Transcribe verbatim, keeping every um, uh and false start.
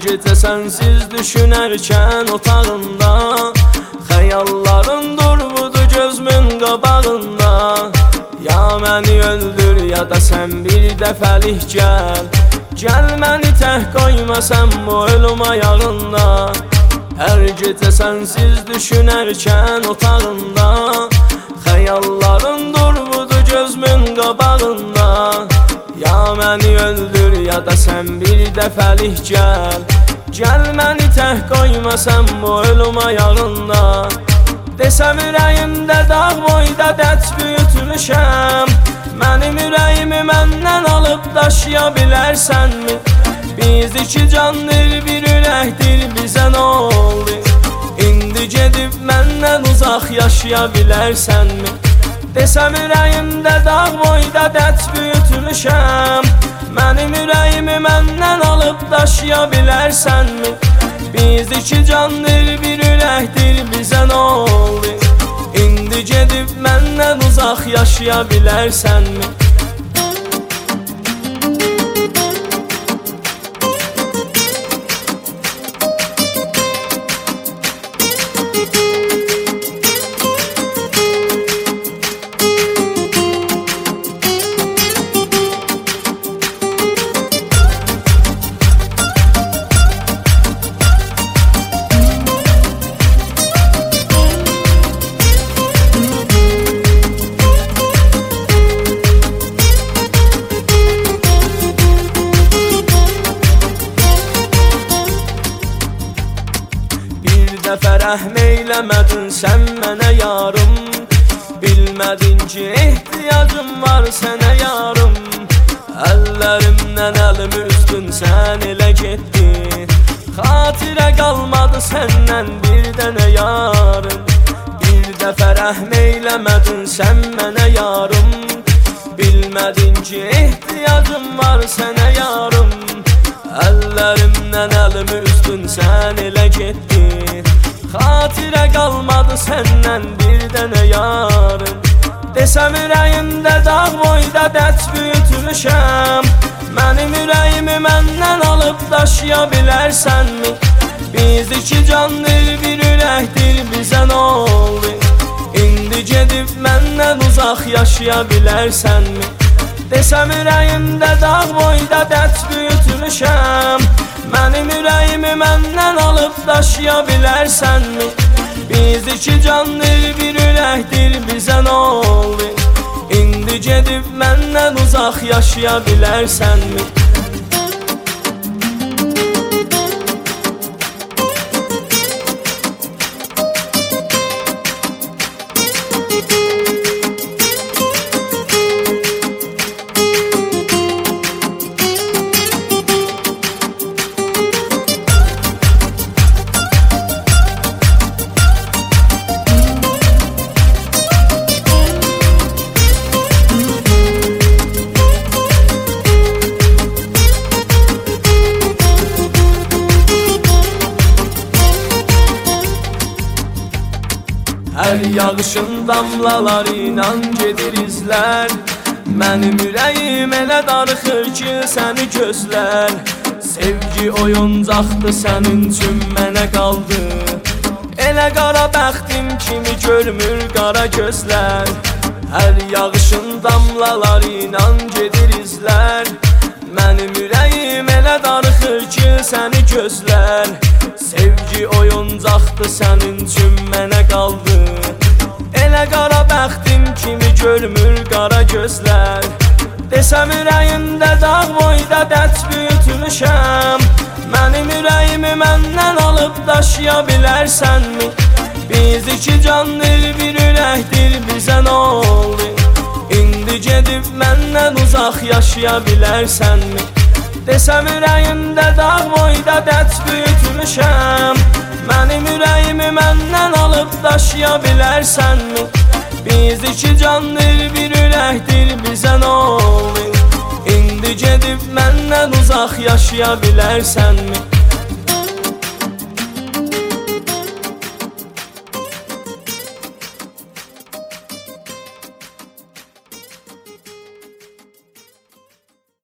gecə sənsiz düşünərkən otağında, xəyalların durbudu gözümün qabağında. Ya məni öldür ya da sən bir dəfəlik gəl, gəl məni tək qoyma sən bu ölüm ayağında. Hər gecə sənsiz düşünərkən otağında, xəyalların durbudu gözümün qabağında. Ya məni öldür ya da sən bir dəfəlik gəl, gəl məni tək qoyma sən bu ölüm ayağında. Desəm ürəyimdə dağ boyda dərd büyütmüşəm, mənim ürəyimi məndən alıb daşıya bilərsənmi? Biz iki candır bir ürəkdir, bizə nə oldu? İndi gedib məndən uzaq yaşaya bilərsənmi? Desəm ürəyimdə dağ boyda dərd büyütmüşəm, mənim ürəyimi məndən alıb daşıya bilərsənmi? Biz iki candır bir ürəkdir, bizə nə oldu? İndi gedib məndən uzaq yaşaya bilərsənmi? Dəfə rəhm eyləmədin sən mənə yarım, bilmədin ki ehtiyacım var sənə yarım. Əllərimdən əlimi üzdün sən elə getdin, xatirə qalmadı səndən bir dənə yarım. Bir dəfə rəhm eyləmədin sən mənə yarım, bilmədin ki ehtiyacım var sənə yarım. Əllərimdən əlimi üzdün sən elə getdin, xatirə qalmadı səndən bir dənə yarım. Desəm ürəyimdə dağ boyda dərd büyütmüşəm, mənim ürəyimi məndən alıb daşıya bilərsənmi? Biz iki candır bir ürəkdir, bizə nə oldu? İndi gedib məndən uzaq yaşaya bilərsənmi? Desəm ürəyimdə dağ boyda dərd büyütmüşəm, mənim ürəyimi məndən alıb daşıya bilərsənmi? Biz iki candır bir ürəkdir, bizə nə oldu? İndi gedib məndən uzaq yaşaya bilərsənmi? Hər yağışın damlaları ilə gedir izlər, mənim ürəyim elə darıxır ki səni gözlər. Sevgi oyuncaqdı sənin üçün mənə qaldı, elə qara bəxtim kimi görmür qara gözlər. Hər yağışın damlaları ilə gedir izlər, mənim ürəyim elə darıxır ki səni gözlər. Sevgi oyuncaqdı sənin üçün mənə qaldı, elə qara bəxtim kimi görmür qara gözlər. Desəm ürəyimdə dağ boyda dərd büyütmüşəm, mənim ürəyimi məndən alıb daşıya bilərsənmi? Biz iki candır bir ürəkdir, bizə nə oldu? İndi gedib məndən uzaq yaşaya bilərsənmi? Desəm ürəyimdə dağ boyda dərd büyütmüşəm, mənim ürəyimi məndən alıb daşıya bilərsənmi? Biz iki candır bir ürəkdir, bizə nə oldu? İndi gedib məndən uzaq yaşaya bilərsənmi?